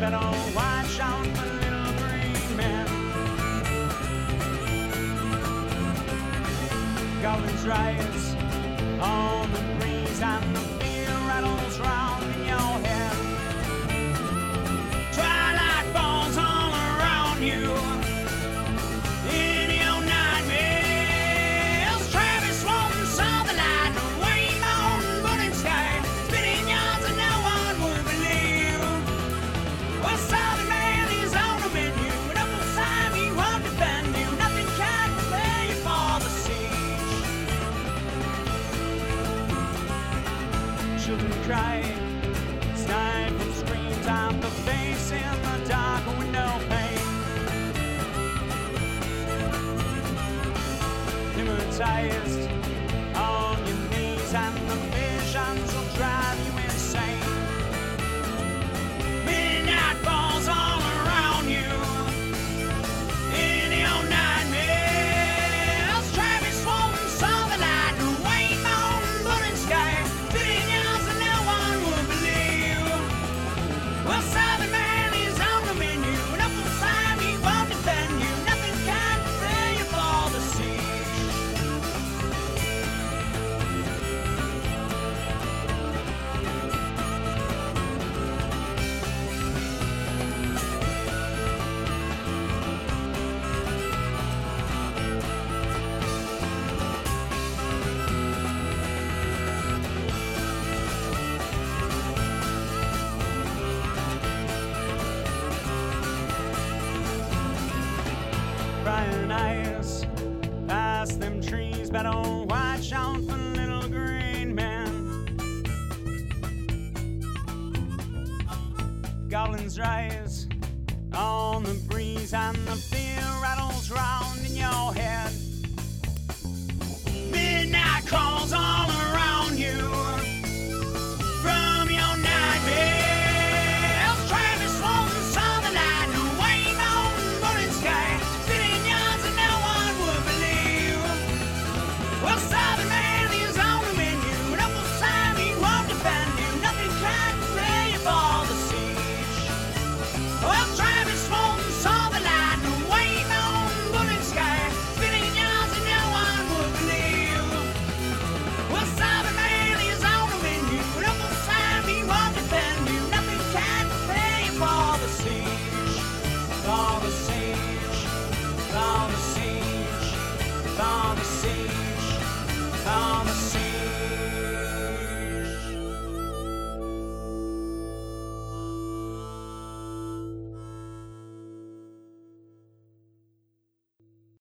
better watch out for little green men. Goblins rise on the breeze and the fear rattles round in your head. Twilight falls all around you in your nightmares. Travis Walton saw the light, the wave on burning sky, spinning yards and no one would believe. Well, Southern man is on the menu, and up on time he won't defend you. Nothing can prepare you for the siege. Children cry, stifled screams out the face in the dark window pane. Hypnotized on your knees and the visions will drive you insane. Midnight falls all around you in your nightmares. Travis Walton saw the light, the wave on burning sky, spitting yards and no one would believe. Well, Southern man is on the menu, and up on time he won't defend you. Nothing can prepare you for the siege. Crying eyes past them trees, better watch out for little green men. Goblins rise on the breeze and the fear rattles round in your head.